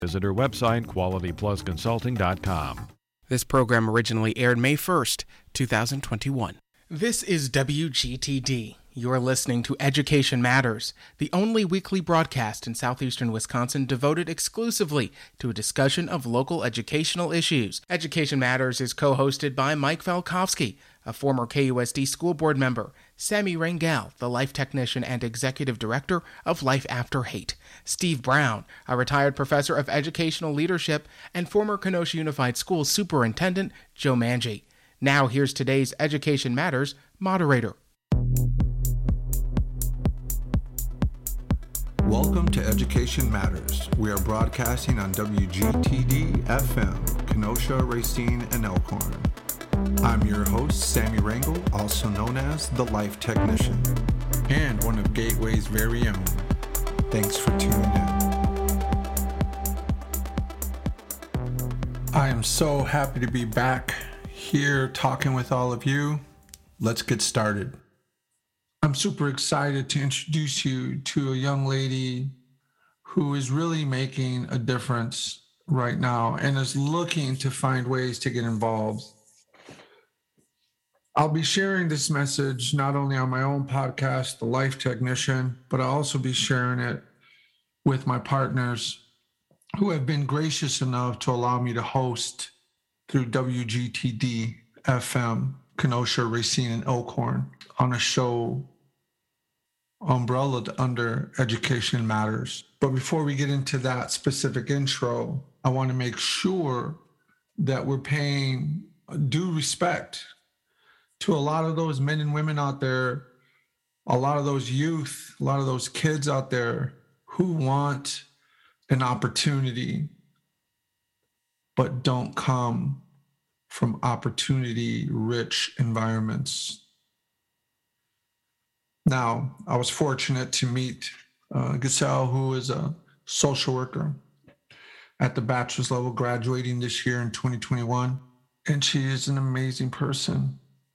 Visit her website, qualityplusconsulting.com. This program originally aired May 1st, 2021. This is WGTD. You're listening to Education Matters, the only weekly broadcast in southeastern Wisconsin devoted exclusively to a discussion of local educational issues. Education Matters is co-hosted by Mike Valkovsky, a former KUSD school board member, Sammy Rangel, the life technician and executive director of Life After Hate, Steve Brown, a retired professor of educational leadership, and former Kenosha Unified School superintendent Joe Manji. Now here's today's Education Matters moderator. Welcome to Education Matters. We are broadcasting on WGTD FM, Kenosha, Racine, and Elkhorn. I'm your host, Sammy Rangel, also known as the Life Technician, and one of Gateway's very own. Thanks for tuning in. I am so happy to be back here talking with all of you. Let's get started. I'm super excited to introduce you to a young lady who is really making a difference right now and is looking to find ways to get involved. I'll be sharing this message not only on my own podcast, The Life Technician, but I'll also be sharing it with my partners who have been gracious enough to allow me to host through WGTD FM, Kenosha, Racine, and Elkhorn on a show umbrellaed under Education Matters. But before we get into that specific intro, I want to make sure that we're paying due respect to a lot of those men and women out there, a lot of those youth, a lot of those kids out there who want an opportunity, but don't come from opportunity-rich environments. Now, I was fortunate to meet Giselle, who is a social worker at the bachelor's level, graduating this year in 2021, and she is an amazing person.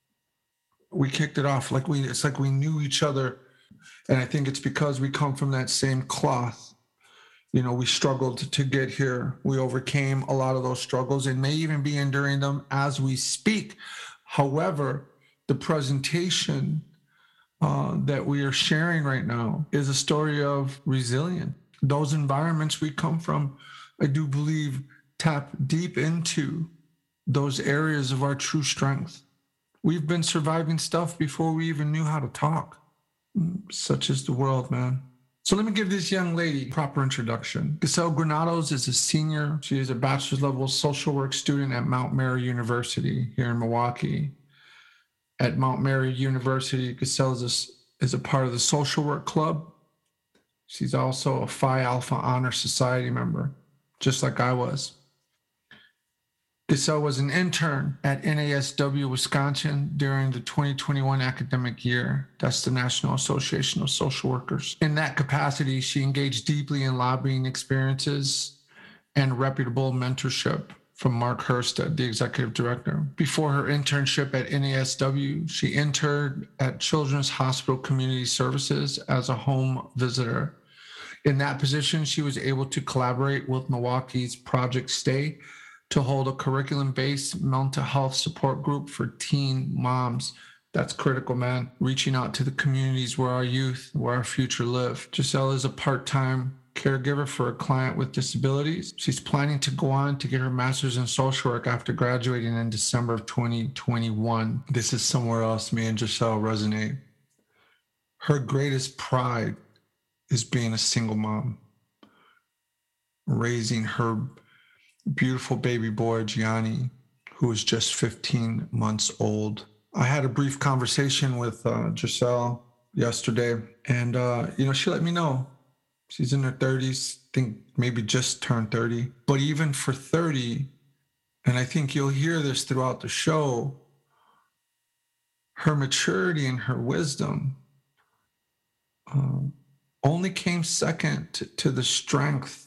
We kicked it off it's like we knew each other, and I think it's because we come from that same cloth. You know, we struggled to get here. We overcame a lot of those struggles and may even be enduring them as we speak. However, the presentation that we are sharing right now is a story of resilience. Those environments we come from, I do believe, tap deep into those areas of our true strength. We've been surviving stuff before we even knew how to talk. Such is the world, man. So let me give this young lady a proper introduction. Giselle Granados is a senior. She is a bachelor's level social work student at Mount Mary University here in Milwaukee. At Mount Mary University, Giselle is a part of the social work club. She's also a Phi Alpha Honor Society member, just like I was. Giselle was an intern at NASW Wisconsin during the 2021 academic year. That's the National Association of Social Workers. In that capacity, she engaged deeply in lobbying experiences and reputable mentorship from Mark Herstad, the executive director. Before her internship at NASW, she interned at Children's Hospital Community Services as a home visitor. In that position, she was able to collaborate with Milwaukee's Project Stay to hold a curriculum-based mental health support group for teen moms. That's critical, man. Reaching out to the communities where our youth, where our future live. Giselle is a part-time caregiver for a client with disabilities. She's planning to go on to get her master's in social work after graduating in December of 2021. This is somewhere else me and Giselle resonate. Her greatest pride is being a single mom, raising her beautiful baby boy, Gianni, who is just 15 months old. I had a brief conversation with Giselle yesterday, and, she let me know she's in her 30s, I think maybe just turned 30. But even for 30, and I think you'll hear this throughout the show, her maturity and her wisdom only came second to the strength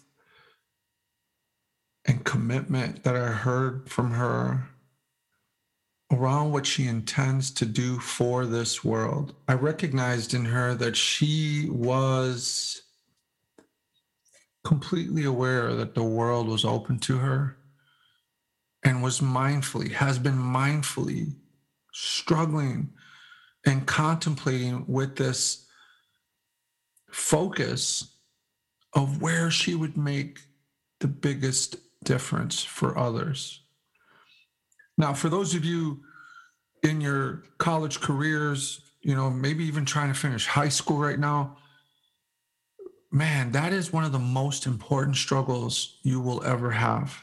and commitment that I heard from her around what she intends to do for this world. I recognized in her that she was completely aware that the world was open to her and has been mindfully struggling and contemplating with this focus of where she would make the biggest difference for others. Now, for those of you in your college careers, maybe even trying to finish high school right now, man, that is one of the most important struggles you will ever have.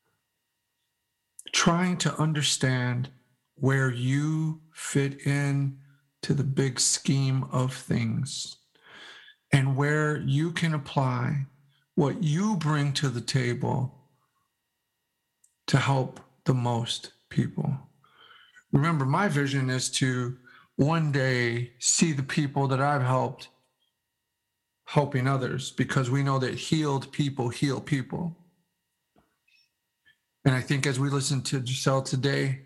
Trying to understand where you fit in to the big scheme of things and where you can apply what you bring to the table to help the most people. Remember, my vision is to one day see the people that I've helped helping others, because we know that healed people heal people. And I think as we listen to Giselle today,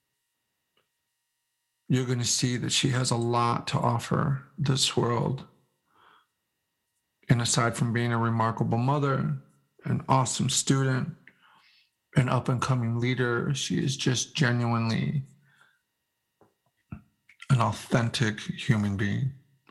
you're going to see that she has a lot to offer this world. And aside from being a remarkable mother, an awesome student, an up-and-coming leader, she is just genuinely an authentic human being.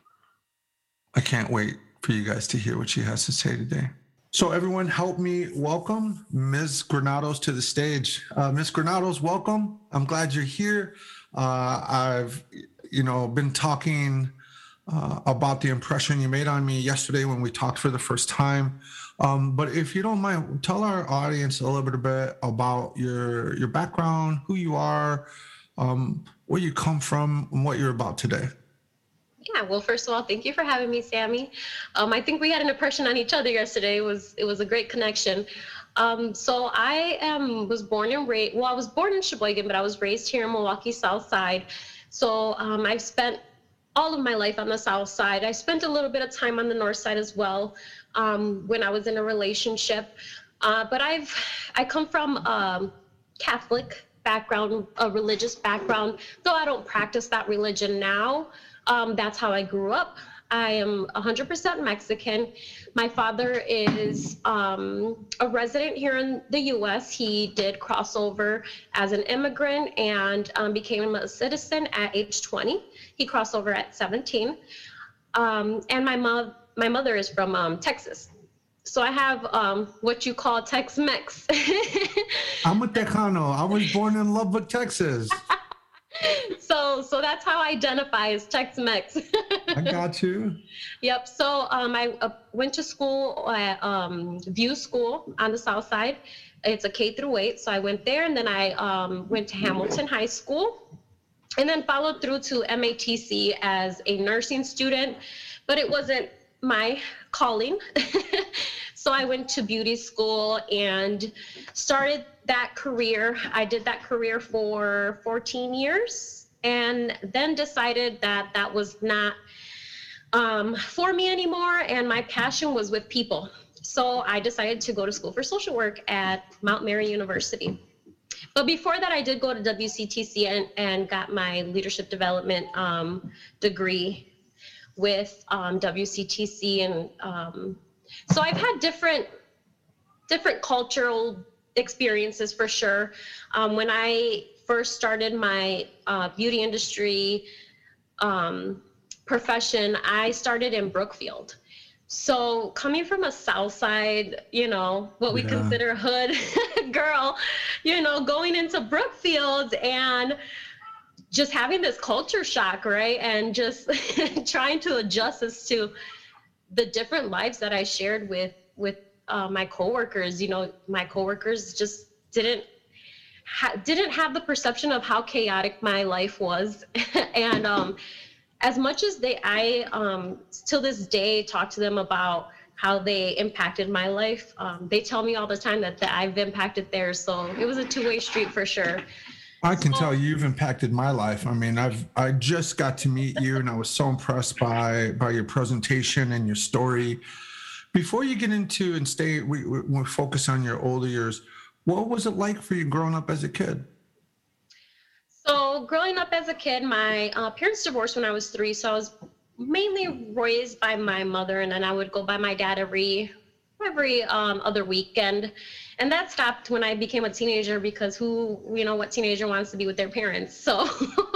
I can't wait for you guys to hear what she has to say today. So everyone, help me welcome Ms. Granados to the stage. Ms. Granados, welcome. I'm glad you're here. I've, been talking about the impression you made on me yesterday when we talked for the first time. But if you don't mind, tell our audience a little bit about your background, who you are, where you come from, and what you're about today. Yeah, well, first of all, thank you for having me, Sammy. I think we had an impression on each other yesterday. It was a great connection. So I was born and raised, I was born in Sheboygan, but I was raised here in Milwaukee South Side. So I've spent all of my life on the South Side. I spent a little bit of time on the North Side as well when I was in a relationship. But I come from a Catholic background, a religious background, though I don't practice that religion now. That's how I grew up. I am 100% Mexican. My father is a resident here in the U.S. He did cross over as an immigrant and became a citizen at age 20. He crossed over at 17. And my mother is from Texas. So I have what you call Tex-Mex. I'm a Tejano. I was born in Lubbock, Texas. So that's how I identify as Tex-Mex. I got you. Yep. So I went to school at View School on the South Side. It's a K-8. So I went there, and then I went to Hamilton High School, and then followed through to MATC as a nursing student, but it wasn't my calling. So I went to beauty school and started that career. I did that career for 14 years and then decided that that was not for me anymore, and my passion was with people. So I decided to go to school for social work at Mount Mary University. But before that, I did go to WCTC and got my leadership development degree with WCTC. And so I've had different cultural experiences for sure. When I first started my beauty industry profession, I started in Brookfield. So coming from a South Side, what we consider a hood girl, going into Brookfield and just having this culture shock, right? And just trying to adjust as to the different lives that I shared with my coworkers. My coworkers just didn't have the perception of how chaotic my life was. And as much as I till this day talk to them about how they impacted my life, they tell me all the time that I've impacted theirs. So it was a two-way street for sure. I can tell you've impacted my life. I mean, I just got to meet you, and I was so impressed by your presentation and your story. Before you get into and we focus on your older years, what was it like for you growing up as a kid? So growing up as a kid, my parents divorced when I was 3, so I was mainly raised by my mother, and then I would go by my dad every every other weekend. And that stopped when I became a teenager, because what teenager wants to be with their parents? So,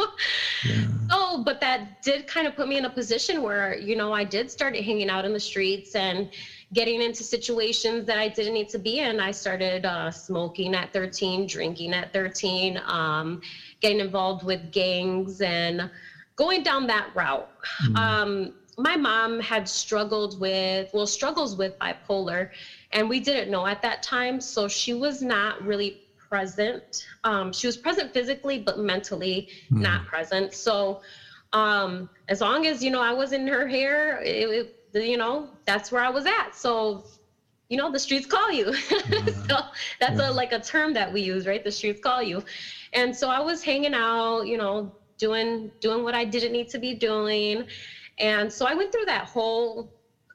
but that did kind of put me in a position where, I did start hanging out in the streets and getting into situations that I didn't need to be in. I started smoking at 13, drinking at 13, getting involved with gangs and going down that route. My mom had struggles with bipolar, and we didn't know at that time. So she was not really present. She was present physically, but mentally not present. So as long as, I was in her hair, that's where I was at. So, the streets call you. So that's a term that we use, right? The streets call you. And so I was hanging out, doing what I didn't need to be doing. And so I went through that whole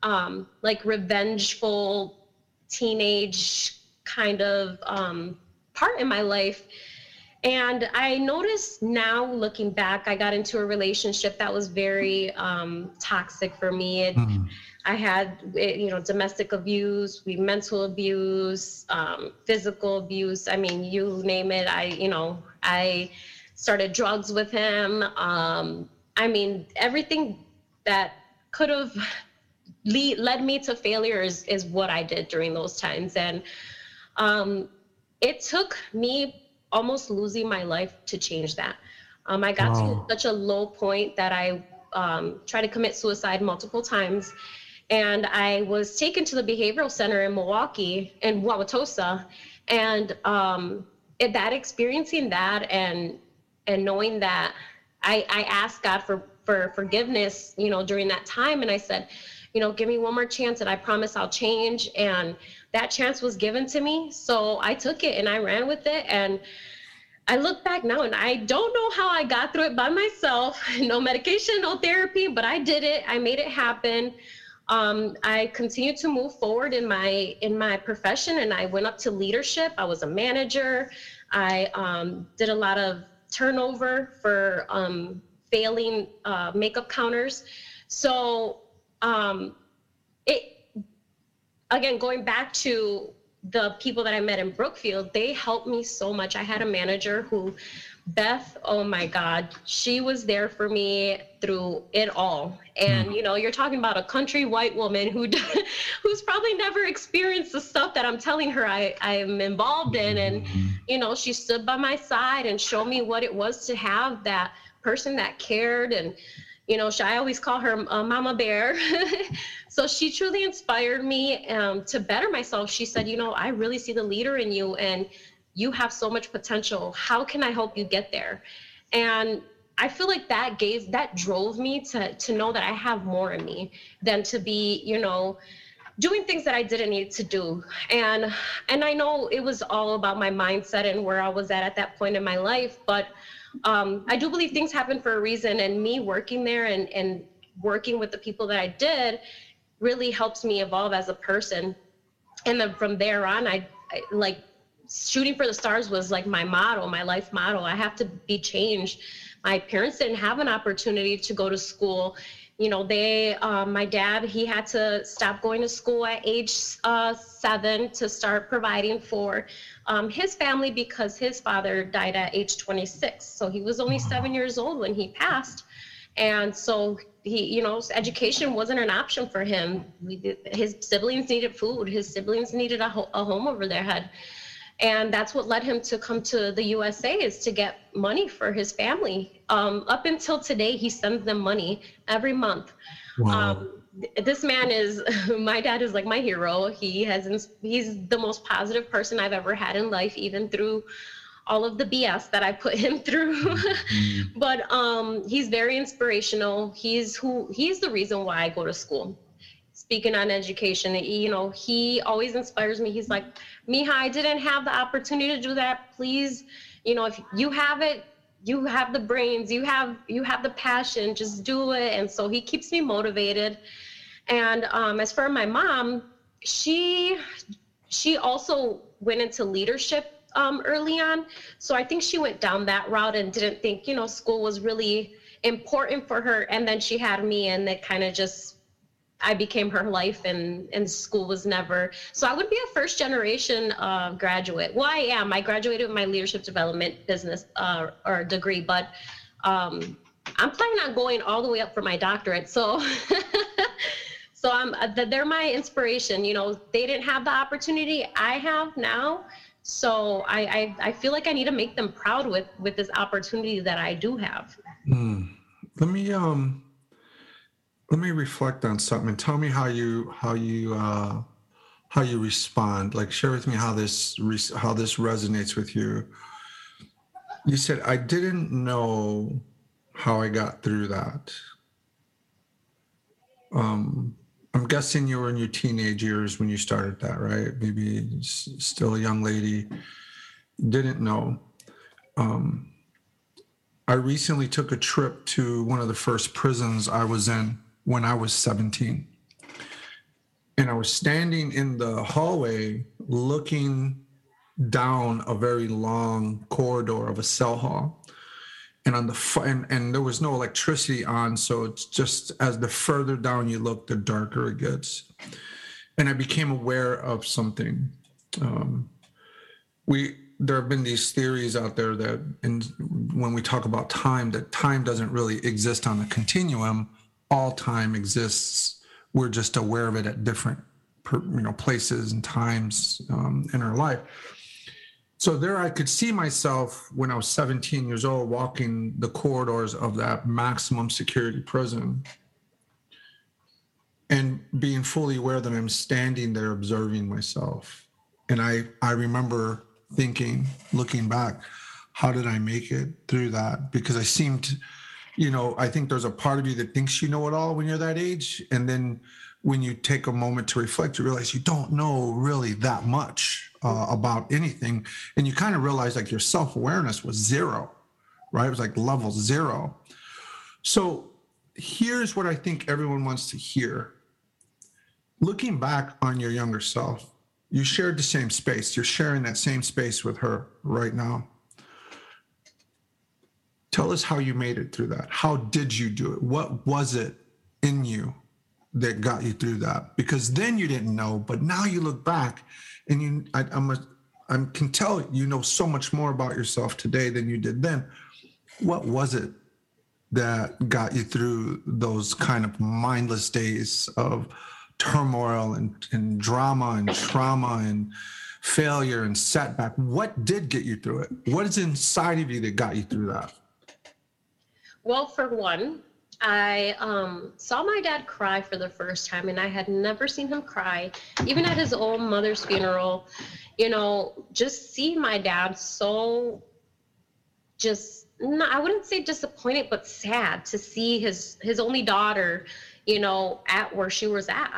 revengeful teenage kind of part in my life. And I noticed now, looking back, I got into a relationship that was very toxic for me. I had, domestic abuse, mental abuse, physical abuse. I mean, you name it. I started drugs with him. Everything that could have led me to failure is what I did during those times. And it took me almost losing my life to change that. I got to such a low point that I tried to commit suicide multiple times. And I was taken to the behavioral center in Milwaukee, in Wauwatosa. And experiencing that and knowing that I asked God for forgiveness, during that time. And I said, give me one more chance and I promise I'll change. And that chance was given to me. So I took it and I ran with it. And I look back now and I don't know how I got through it by myself. No medication, no therapy, but I did it. I made it happen. I continued to move forward in my profession, and I went up to leadership. I was a manager. I did a lot of turnover for failing makeup counters. So again, going back to the people that I met in Brookfield, they helped me so much. I had a manager who, Beth, oh my God, she was there for me through it all. And, you're talking about a country white woman who's probably never experienced the stuff that I'm telling her I am involved in. And, she stood by my side and showed me what it was to have that person that cared. And, I always call her Mama Bear. So she truly inspired me to better myself. She said, I really see the leader in you and you have so much potential. How can I help you get there? And I feel like that drove me to know that I have more in me than to be, doing things that I didn't need to do. And I know it was all about my mindset and where I was at that point in my life. But I do believe things happen for a reason. And me working there and working with the people that I did really helps me evolve as a person. And then from there on, I like shooting for the stars was like my motto, my life motto. I have to be changed. My parents didn't have an opportunity to go to school. My dad, he had to stop going to school at age 7 to start providing for his family because his father died at age 26. So he was only 7 years old when he passed. And so he, education wasn't an option for him. His siblings needed food. His siblings needed a home over their head. And that's what led him to come to the USA, is to get money for his family. Up until today, he sends them money every month. Wow. This man my dad is like my hero. He's the most positive person I've ever had in life, even through all of the BS that I put him through. Mm-hmm. But he's very inspirational. He's the reason why I go to school. Speaking on education, he always inspires me. He's like, Mija, I didn't have the opportunity to do that. Please, if you have it, you have the brains, you have the passion, just do it. And so he keeps me motivated. And as for my mom, she also went into leadership early on. So I think she went down that route and didn't think, school was really important for her. And then she had me, and it kind of just I became her life, and school was never. So I would be a first generation graduate. Well, I am. I graduated with my leadership development business or degree, but I'm planning on going all the way up for my doctorate. So so they're my inspiration. You know, they didn't have the opportunity I have now. So I feel like I need to make them proud with this opportunity that I do have. Let me reflect on something and tell me how you respond. Like, share with me how this resonates with you. You said, I didn't know how I got through that. I'm guessing you were in your teenage years when you started that, right? Maybe still a young lady. Didn't know. I recently took a trip to one of the first prisons I was in when I was 17. And I was standing in the hallway looking down a very long corridor of a cell hall. And on and there was no electricity on, so it's just as the further down you look, the darker it gets. And I became aware of something. There have been these theories out there that, when we talk about time, that time doesn't really exist on a continuum. All time exists. We're just aware of it at different, places and times in our life. So there I could see myself when I was 17 years old walking the corridors of that maximum security prison and being fully aware that I'm standing there observing myself. And I remember thinking, looking back, how did I make it through that? Because I seemed, I think there's a part of you that thinks you know it all when you're that age. And then when you take a moment to reflect, you realize you don't know really that much about anything. And you kind of realize like your self-awareness was zero, right? It was like level 0. So here's what I think everyone wants to hear. Looking back on your younger self, you shared the same space. You're sharing that same space with her right now. Tell us how you made it through that. How did you do it? What was it in you that got you through that? Because then you didn't know, but now you look back and I can tell you know so much more about yourself today than you did then. What was it that got you through those kind of mindless days of turmoil and drama and trauma and failure and setback? What did get you through it? What is inside of you that got you through that? Well, for one, I saw my dad cry for the first time, and I had never seen him cry, even at his own mother's funeral. Just see my dad so I wouldn't say disappointed, but sad to see his only daughter, at where she was at.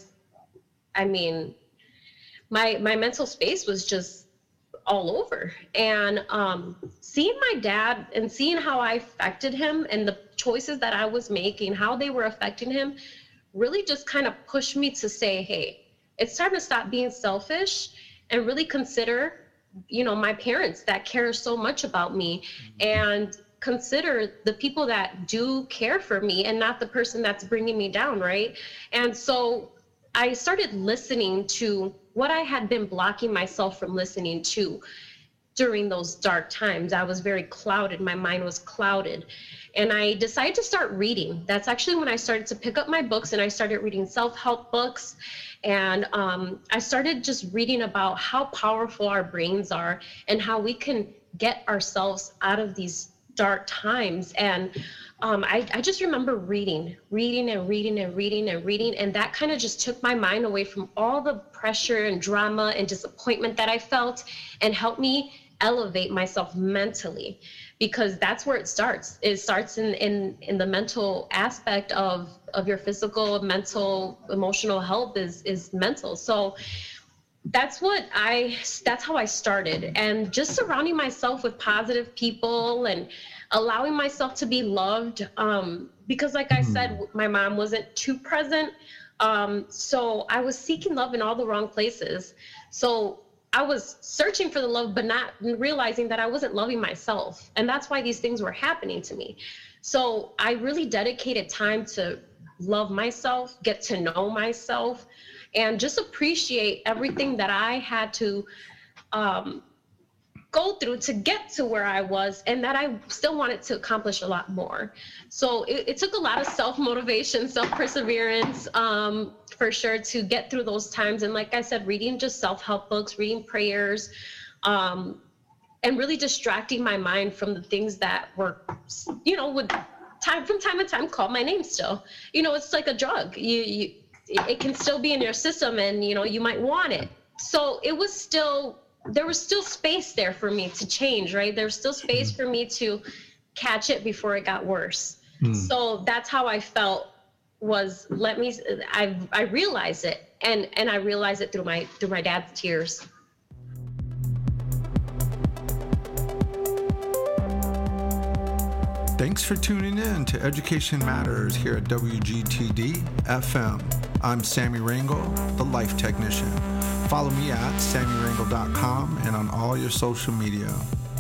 My mental space was just all over. And seeing my dad and seeing how I affected him and the choices that I was making, how they were affecting him, really just kind of pushed me to say, hey, it's time to stop being selfish and really consider, my parents that care so much about me, and consider the people that do care for me and not the person that's bringing me down, right? And so I started listening to what I had been blocking myself from listening to during those dark times. I was very clouded. My mind was clouded. And I decided to start reading. That's actually when I started to pick up my books, and I started reading self-help books. And I started just reading about how powerful our brains are and how we can get ourselves out of these dark times. And I just remember reading, and that kind of just took my mind away from all the pressure and drama and disappointment that I felt, and helped me elevate myself mentally, because that's where it starts. It starts in the mental aspect of your physical, mental, emotional health is mental. So that's how I started, and just surrounding myself with positive people and allowing myself to be loved, because like I said, my mom wasn't too present. So I was seeking love in all the wrong places. So I was searching for the love, but not realizing that I wasn't loving myself. And that's why these things were happening to me. So I really dedicated time to love myself, get to know myself, and just appreciate everything that I had to go through to get to where I was, and that I still wanted to accomplish a lot more. So it took a lot of self-motivation, self-perseverance, for sure, to get through those times. And like I said, reading just self-help books, reading prayers, and really distracting my mind from the things that were, would from time to time call my name still. It's like a drug. It can still be in your system, and, you might want it. So there was still space there for me to change, right? There was still space for me to catch it before it got worse. So that's how I felt, was I realized it, and I realized it through my dad's tears. Thanks for tuning in to Education Matters here at WGTD FM. I'm Sammy Rangel, the Life Technician. Follow me at sammyrangel.com and on all your social media.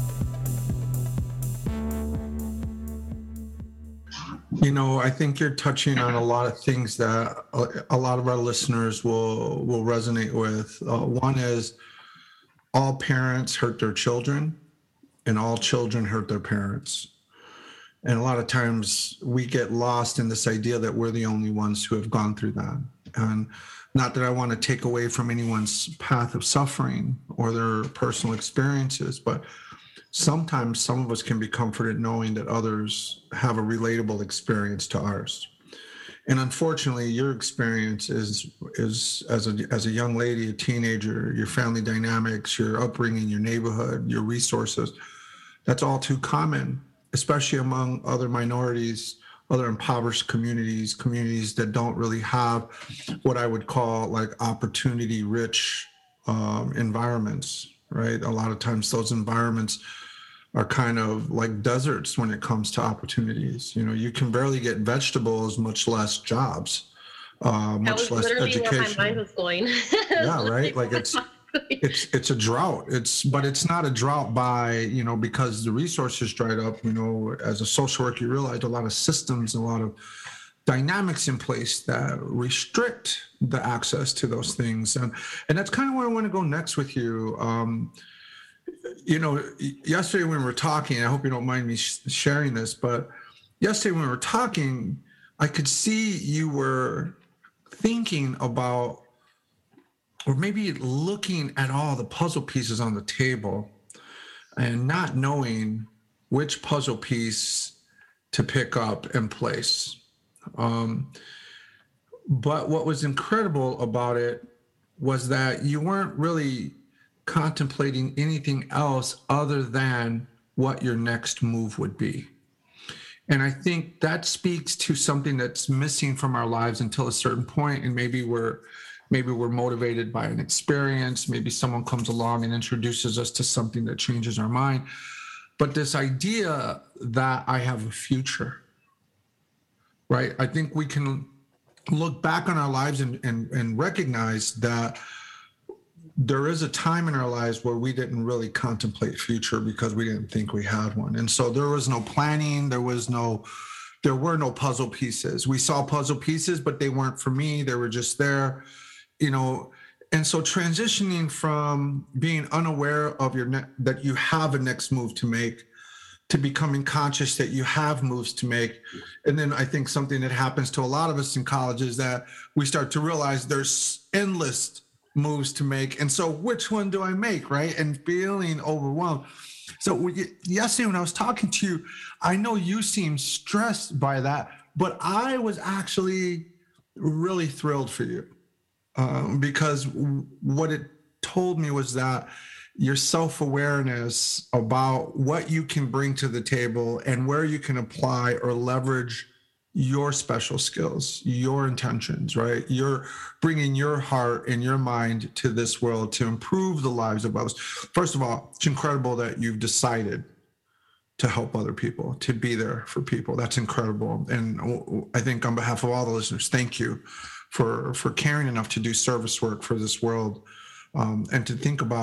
I think you're touching on a lot of things that a lot of our listeners will resonate with. One is, all parents hurt their children, and all children hurt their parents. And a lot of times we get lost in this idea that we're the only ones who have gone through that. And not that I want to take away from anyone's path of suffering or their personal experiences, but sometimes some of us can be comforted knowing that others have a relatable experience to ours. And unfortunately, your experience is as a young lady, a teenager, your family dynamics, your upbringing, your neighborhood, your resources, that's all too common, especially among other minorities, other impoverished communities that don't really have what I would call like opportunity-rich environments, right? A lot of times those environments are kind of like deserts when it comes to opportunities. You can barely get vegetables, much less jobs, much less education. That was literally where my mind was going. Yeah, right? Like it's a drought. But it's not a drought by, because the resources dried up. As a social worker, you realize a lot of systems, a lot of dynamics in place that restrict the access to those things. And that's kind of where I want to go next with you. Yesterday when we were talking, I hope you don't mind me sharing this, but yesterday when we were talking, I could see you were thinking about, or maybe looking at all the puzzle pieces on the table and not knowing which puzzle piece to pick up and place. But what was incredible about it was that you weren't really contemplating anything else other than what your next move would be. And I think that speaks to something that's missing from our lives until a certain point, and maybe we're motivated by an experience. Maybe someone comes along and introduces us to something that changes our mind. But this idea that I have a future, right? I think we can look back on our lives and recognize that there is a time in our lives where we didn't really contemplate future because we didn't think we had one. And so there was no planning, there were no puzzle pieces. We saw puzzle pieces, but they weren't for me. They were just there, And so transitioning from being unaware of that you have a next move to make, to becoming conscious that you have moves to make. And then I think something that happens to a lot of us in college is that we start to realize there's endless moves to make. And so which one do I make, right? And feeling overwhelmed. So yesterday when I was talking to you, I know you seemed stressed by that, but I was actually really thrilled for you because what it told me was that your self-awareness about what you can bring to the table and where you can apply or leverage your special skills, your intentions, right? You're bringing your heart and your mind to this world to improve the lives of others. First of all, it's incredible that you've decided to help other people, to be there for people. That's incredible. And I think on behalf of all the listeners, thank you for caring enough to do service work for this world and to think about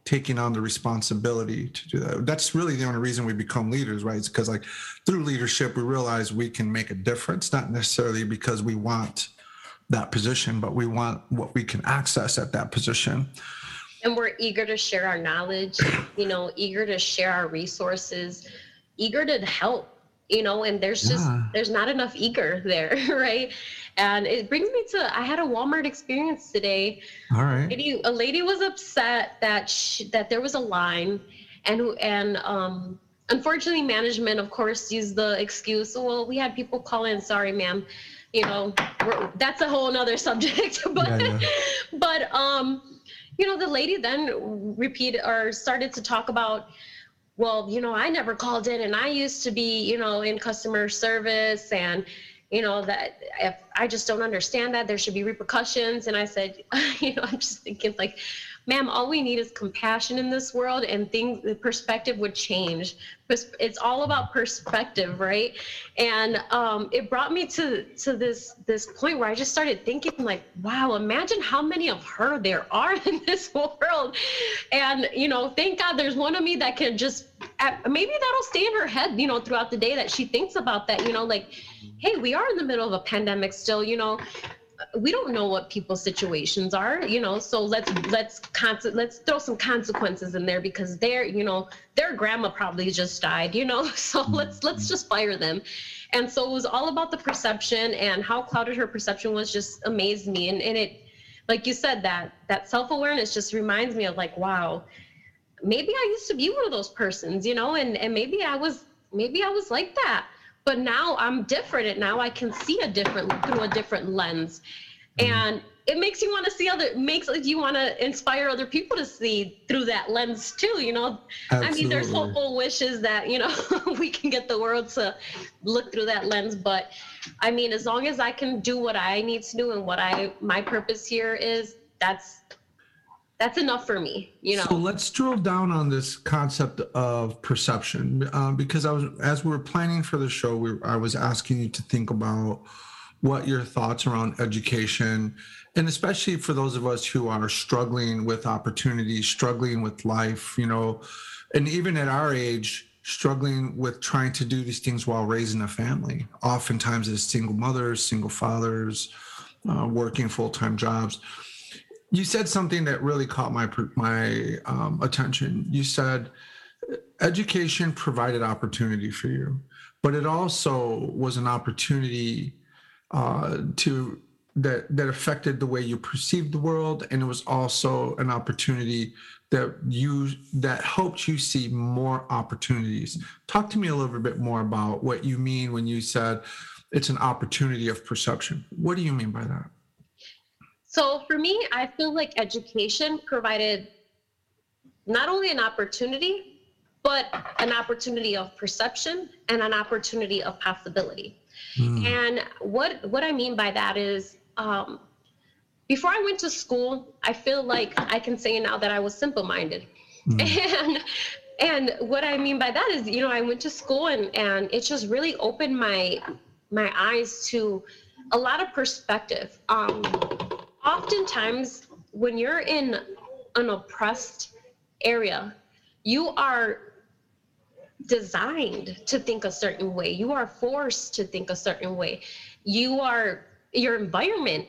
taking on the responsibility to do that. That's really the only reason we become leaders, right? It's because like through leadership, we realize we can make a difference, not necessarily because we want that position, but we want what we can access at that position. And we're eager to share our knowledge, eager to share our resources, eager to help, and there's not enough eager there, right? And it brings me to, I had a Walmart experience today. All right. A lady was upset that there was a line, and unfortunately management, of course, used the excuse, well, we had people call in, sorry, ma'am. That's a whole nother subject, but the lady then started to talk about, well, I never called in, and I used to be, in customer service, and that if I just don't understand that there should be repercussions. And I said, I'm just thinking like, ma'am, all we need is compassion in this world, and the perspective would change. It's all about perspective, right? And it brought me to this point where I just started thinking like, wow, imagine how many of her there are in this world. And, thank God there's one of me that can just, maybe that'll stay in her head, throughout the day, that she thinks about that, like, hey, we are in the middle of a pandemic still, we don't know what people's situations are, so let's throw some consequences in there, because their grandma probably just died, so let's just fire them. And so it was all about the perception, and how clouded her perception was just amazed me. And it, like you said, that self-awareness just reminds me of like, wow, maybe I used to be one of those persons, and maybe I was like that. But now I'm different, and now I can see through a different lens. And it makes you want to makes you want to inspire other people to see through that lens too, Absolutely. I mean, there's hopeful wishes that, we can get the world to look through that lens. But I mean, as long as I can do what I need to do and what my purpose here is, that's enough for me, So let's drill down on this concept of perception, because as we were planning for the show, I was asking you to think about what your thoughts around education, and especially for those of us who are struggling with opportunities, struggling with life, and even at our age, struggling with trying to do these things while raising a family, oftentimes as single mothers, single fathers, working full-time jobs. You said something that really caught my attention. You said education provided opportunity for you, but it also was an opportunity that affected the way you perceived the world, and it was also an opportunity that helped you see more opportunities. Talk to me a little bit more about what you mean when you said it's an opportunity of perception. What do you mean by that? So for me, I feel like education provided not only an opportunity, but an opportunity of perception and an opportunity of possibility. And what I mean by that is, before I went to school, I feel like I can say now that I was simple-minded. And what I mean by that is, I went to school and it just really opened my eyes to a lot of perspective. Oftentimes, when you're in an oppressed area, you are designed to think a certain way. You are forced to think a certain way. Your environment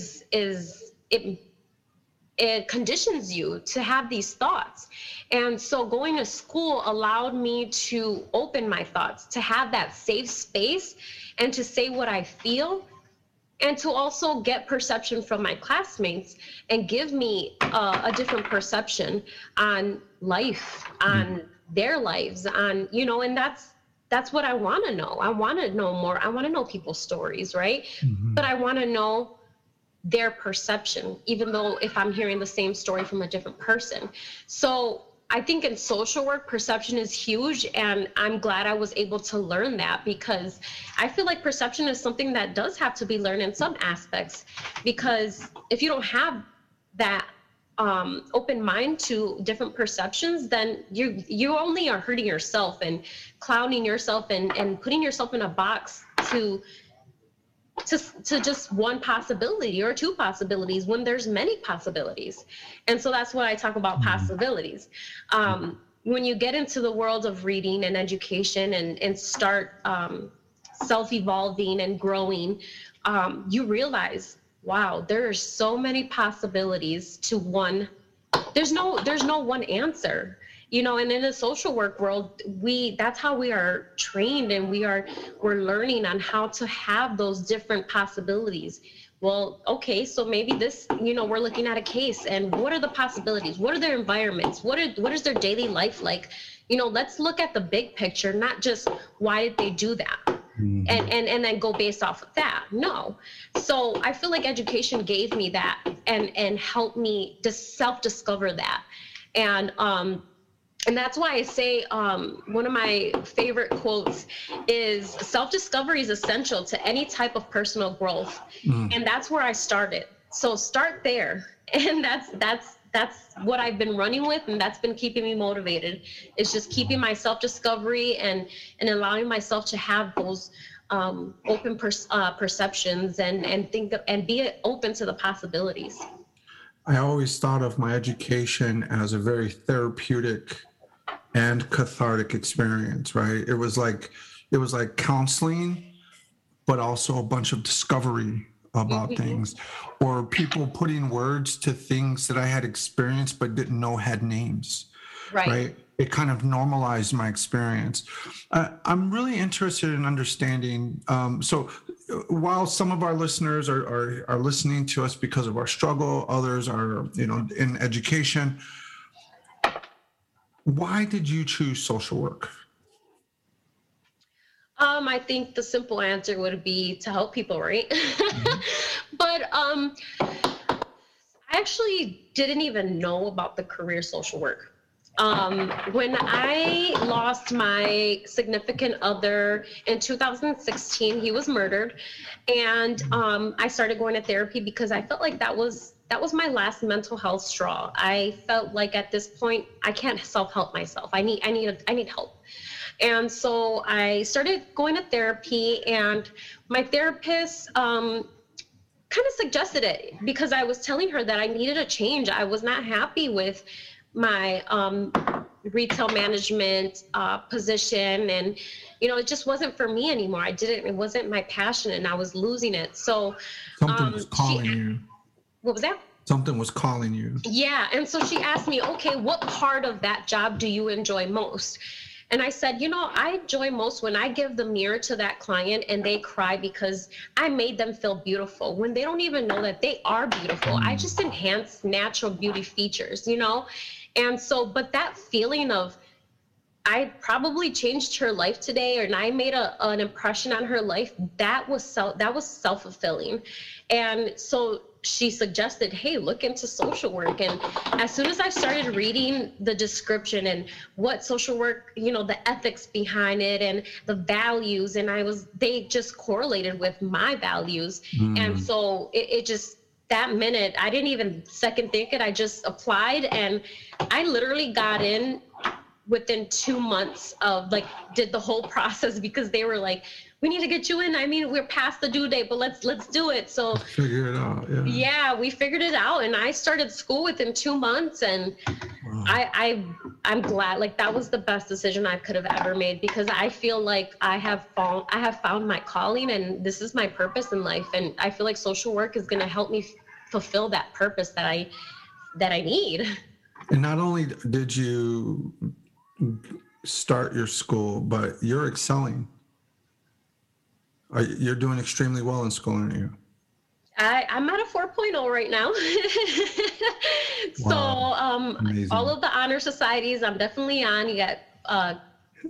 it conditions you to have these thoughts. And so going to school allowed me to open my thoughts, to have that safe space, and to say what I feel, and to also get perception from my classmates and give me a different perception on life, on their lives, on, and that's what I want to know. I want to know more. I want to know people's stories, right? But I want to know their perception, even though if I'm hearing the same story from a different person. So I think in social work, perception is huge, and I'm glad I was able to learn that, because I feel like perception is something that does have to be learned in some aspects, because if you don't have that open mind to different perceptions, then you only are hurting yourself and clowning yourself and putting yourself in a box to to just one possibility or two possibilities when there's many possibilities. And so that's what I talk about, possibilities. When you get into the world of reading and education and start self-evolving and growing, you realize, wow, there are so many possibilities to one. There's no one answer. You know, and in the social work world, that's how we are trained, and we're learning on how to have those different possibilities. Well, okay, so maybe this, you know, we're looking at a case, and what are the possibilities? What are their environments? What is their daily life like? You know, let's look at the big picture, not just why did they do that? And then go based off of that. No. So I feel like education gave me that and helped me to self-discover that. And that's why I say one of my favorite quotes is self-discovery is essential to any type of personal growth. And that's where I started. So start there. And that's what I've been running with, and that's been keeping me motivated. It's just keeping my self-discovery and allowing myself to have those open perceptions and think and be open to the possibilities. I always thought of my education as a very therapeutic and cathartic experience, right? It was like counseling, but also a bunch of discovery about things, or people putting words to things that I had experienced but didn't know had names, right? It kind of normalized my experience. I'm really interested in understanding. So while some of our listeners are listening to us because of our struggle, others are, you know, in education. Why did you choose social work? I think the simple answer would be to help people, right? But I actually didn't even know about the career social work. When I lost my significant other in 2016, he was murdered, and I started going to therapy because I felt like that was my last mental health straw. I felt like at this point I can't self-help myself. I need help. And so I started going to therapy, and my therapist kind of suggested it because I was telling her that I needed a change. I was not happy with my retail management position, and you know, it just wasn't for me anymore. It wasn't my passion, and I was losing it. So something was calling you. What was that? Something was calling you. Yeah. And so she asked me, okay, what part of that job do you enjoy most? And I said, you know, I enjoy most when I give the mirror to that client and they cry because I made them feel beautiful when they don't even know that they are beautiful. I just enhance natural beauty features, you know? And so, but that feeling of, I probably changed her life today, and I made an impression on her life, that was self-fulfilling. And so she suggested, hey, look into social work. And as soon as I started reading the description and what social work, you know, the ethics behind it and the values, and they just correlated with my values. And so it just, that minute, I didn't even second think it. I just applied, and I literally got in within 2 months of did the whole process, because they were like, we need to get you in. I mean, we're past the due date, but let's do it. So figure it out. Yeah, we figured it out, and I started school within 2 months, and wow. I'm glad. That was the best decision I could have ever made, because I feel like I have found my calling, and this is my purpose in life, and I feel like social work is going to help me fulfill that purpose that I need. And not only did you start your school, but you're excelling. You're doing extremely well in school, aren't you? I'm at a 4.0 right now. Wow. So all of the honor societies I'm definitely on. You got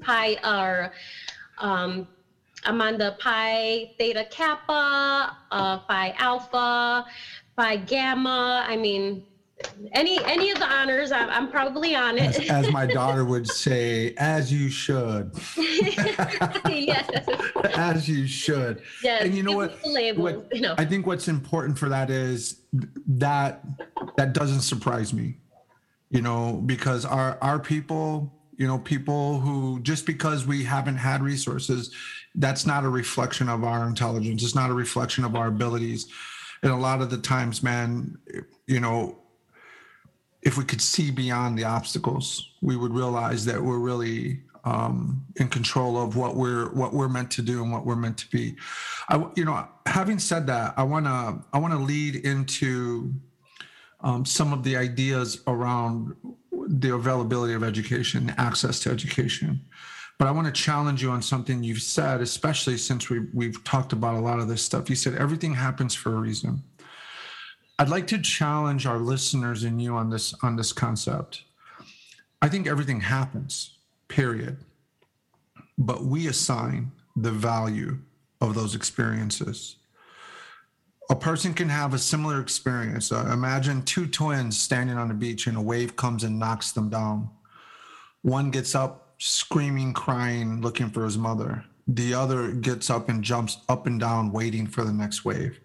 I'm on the Pi Theta Kappa, Phi Alpha, Phi Gamma. I mean, any of the honors, I'm probably on it. As my daughter would say, as you should. Yes. As you should. Yes. And you know what? I think what's important for that is that doesn't surprise me, you know, because our people, you know, people who, just because we haven't had resources, that's not a reflection of our intelligence. It's not a reflection of our abilities. And a lot of the times, man, you know, if we could see beyond the obstacles, we would realize that we're really in control of what we're meant to do and what we're meant to be. Having said that, I wanna lead into some of the ideas around the availability of education, access to education. But I want to challenge you on something you've said, especially since we've talked about a lot of this stuff. You said everything happens for a reason. I'd like to challenge our listeners and you on this concept. I think everything happens, period. But we assign the value of those experiences. A person can have a similar experience. Imagine two twins standing on the beach and a wave comes and knocks them down. One gets up screaming, crying, looking for his mother. The other gets up and jumps up and down, waiting for the next wave.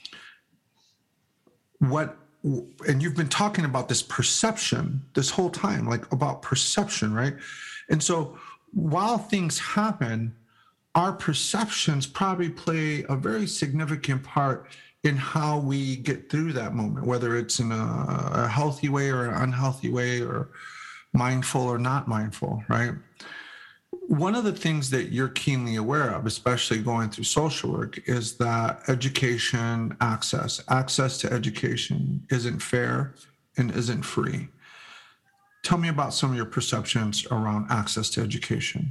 And you've been talking about this perception this whole time, like about perception, right? And so while things happen, our perceptions probably play a very significant part in how we get through that moment, whether it's in a healthy way or an unhealthy way, or mindful or not mindful, right? One of the things that you're keenly aware of, especially going through social work, is that education access to education isn't fair and isn't free. Tell me about some of your perceptions around access to education.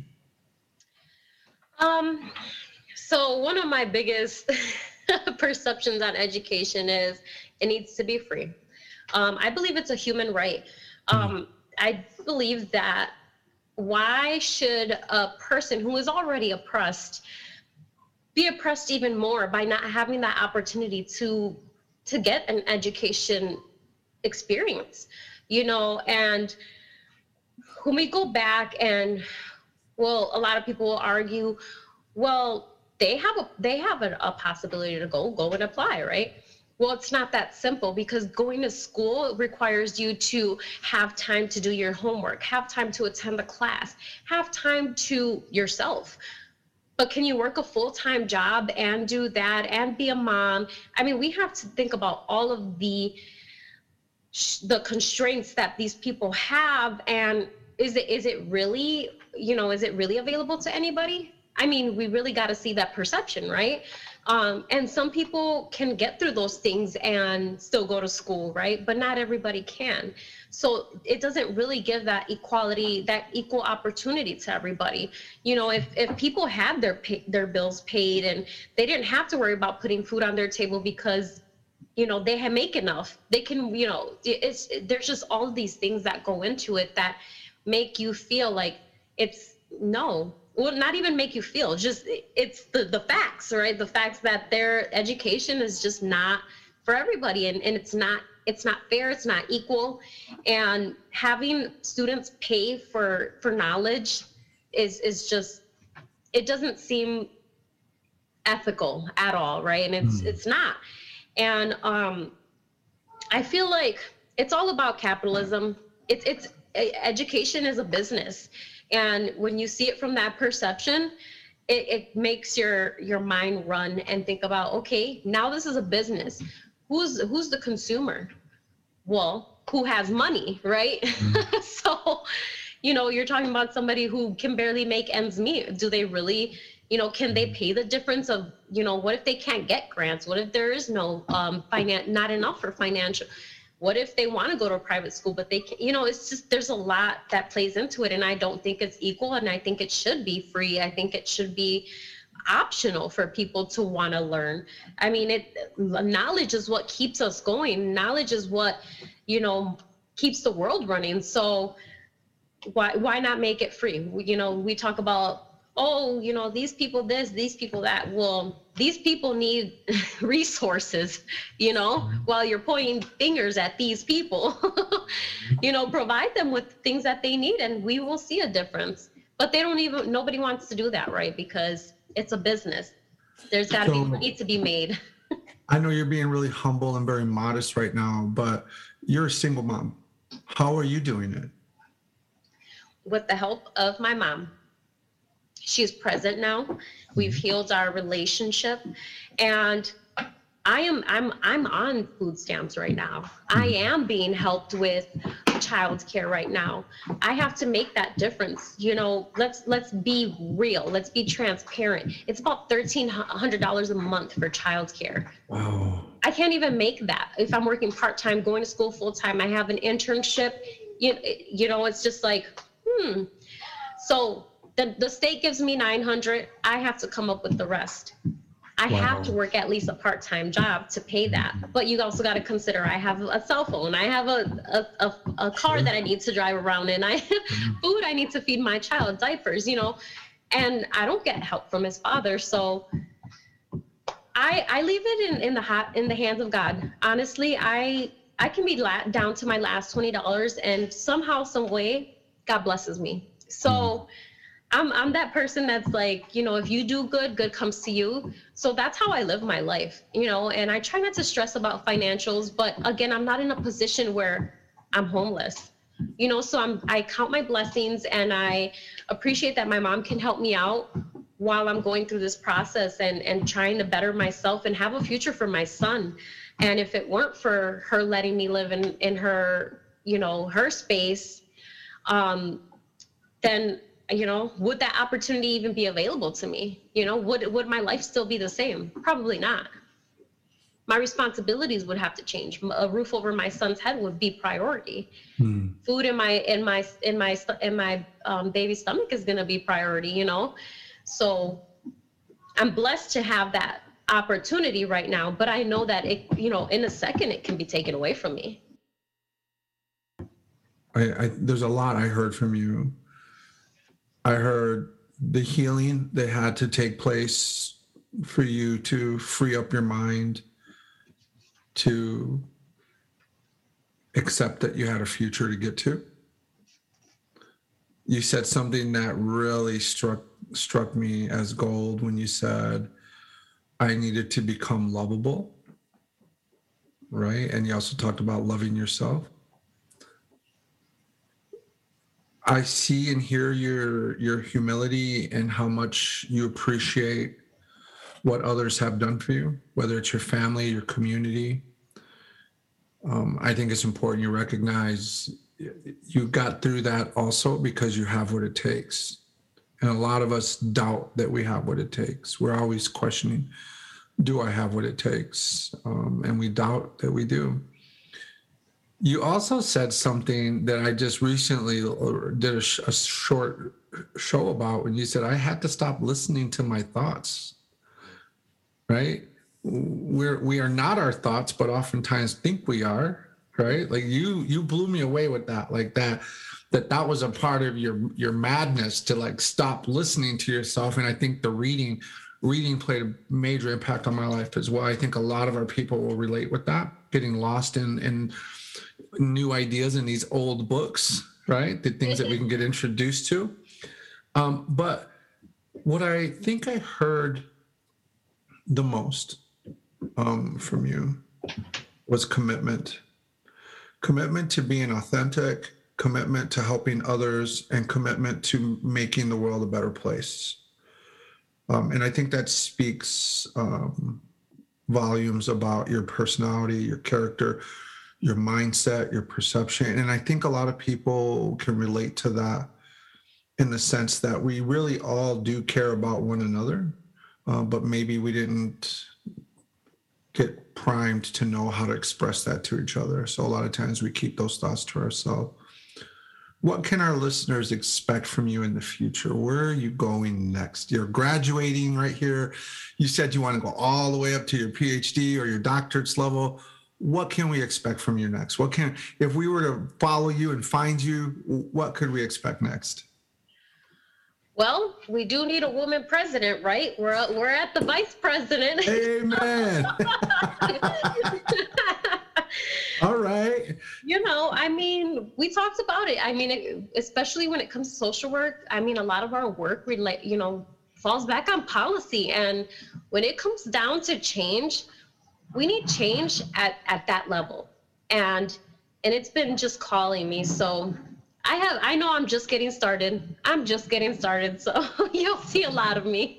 So one of my biggest perceptions on education is it needs to be free. I believe it's a human right. I believe that why should a person who is already oppressed be oppressed even more by not having that opportunity to get an education experience, you know? And when we go back and, well, a lot of people will argue, well, they have a possibility to go and apply, right? Well, it's not that simple, because going to school requires you to have time to do your homework, have time to attend the class, have time to yourself. But can you work a full-time job and do that and be a mom? I mean, we have to think about all of the constraints that these people have. And is it really, is it really available to anybody? I mean, we really got to see that perception, right? And some people can get through those things and still go to school, right? But not everybody can. So it doesn't really give that equality, that equal opportunity to everybody. You know, if people had their bills paid and they didn't have to worry about putting food on their table because, they make enough, they can, there's just all of these things that go into it that make you feel like not even make you feel, just it's the facts, right? The facts that their education is just not for everybody, and it's not fair, it's not equal. And having students pay for knowledge is just, it doesn't seem ethical at all, right? And it's not. And I feel like it's all about capitalism. It's education is a business. And when you see it from that perception, it makes your mind run and think about, okay, now this is a business. Who's the consumer? Well, who has money, right? Mm-hmm. So, you're talking about somebody who can barely make ends meet. Do they really, can they pay the difference of, what if they can't get grants? What if there is no not enough for financial? What if they want to go to a private school, but they can't, it's just, there's a lot that plays into it. And I don't think it's equal. And I think it should be free. I think it should be optional for people to want to learn. I mean, knowledge is what keeps us going. Knowledge is what, keeps the world running. So why not make it free? We talk about, these people this, these people that. Well, these people need resources, while you're pointing fingers at these people, provide them with things that they need and we will see a difference. But nobody wants to do that, right? Because it's a business. There's got to be money to be made. I know you're being really humble and very modest right now, but you're a single mom. How are you doing it? With the help of my mom. she's present now. We've healed our relationship, and I'm on food stamps right now. I am being helped with childcare right now. I have to make that difference. You know, let's be real. Let's be transparent. It's about $1,300 a month for childcare. Wow. I can't even make that if I'm working part-time, going to school full-time. I have an internship. You know, it's just like, So the state gives me $900. I have to come up with the rest. I have to work at least a part-time job to pay that. But you also got to consider I have a cell phone. I have a car that I need to drive around in. I have food I need to feed my child, diapers, you know, and I don't get help from his father. So I leave it in the hands of God. Honestly, I can be down to my last $20, and somehow, some way, God blesses me. So I'm that person that's like, you know, if you do good, good comes to you. So that's how I live my life, you know, and I try not to stress about financials. But again, I'm not in a position where I'm homeless, you know, so I count my blessings, and I appreciate that my mom can help me out while I'm going through this process and trying to better myself and have a future for my son. And if it weren't for her letting me live in her, you know, her space, then, you know, would that opportunity even be available to me? You know, would my life still be the same? Probably not. My responsibilities would have to change. A roof over my son's head would be priority. Food in my baby's stomach is going to be priority, you know? So I'm blessed to have that opportunity right now, but I know that it, you know, in a second it can be taken away from me. There's a lot I heard from you. I heard the healing that had to take place for you to free up your mind, to accept that you had a future to get to. You said something that really struck me as gold when you said, I needed to become lovable, right? And you also talked about loving yourself. I see and hear your humility and how much you appreciate what others have done for you, whether it's your family, your community. I think it's important you recognize you got through that also because you have what it takes. And a lot of us doubt that we have what it takes. We're always questioning, do I have what it takes? And we doubt that we do. You also said something that I just recently did a short show about when you said, I had to stop listening to my thoughts, right? We are not our thoughts, but oftentimes think we are, right? Like you blew me away with that, like that was a part of your madness to like stop listening to yourself. And I think the reading played a major impact on my life as well. I think a lot of our people will relate with that, getting lost in new ideas in these old books, right? The things that we can get introduced to. But what I think I heard the most from you was commitment to being authentic, commitment to helping others, and commitment to making the world a better place. And I think that speaks volumes about your personality, your character, your mindset, your perception. And I think a lot of people can relate to that in the sense that we really all do care about one another, but maybe we didn't get primed to know how to express that to each other. So a lot of times we keep those thoughts to ourselves. What can our listeners expect from you in the future? Where are you going next? You're graduating right here. You said you want to go all the way up to your PhD or your doctorate's level. What can we expect from you next? If we were to follow you and find you, what could we expect next? Well, we do need a woman president, right? We're at the vice president. Amen. All right. You know, I mean, we talked about it. I mean, especially when it comes to social work, I mean, a lot of our work, falls back on policy. And when it comes down to change, we need change at that level. And it's been just calling me. So I know I'm just getting started. So you'll see a lot of me.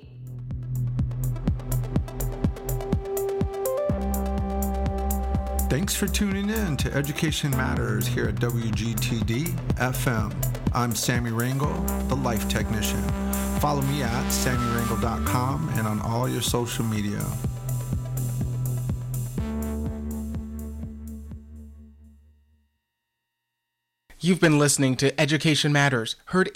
Thanks for tuning in to Education Matters here at WGTD FM. I'm Sammy Rangel, the Life Technician. Follow me at sammyrangel.com and on all your social media. You've been listening to Education Matters, heard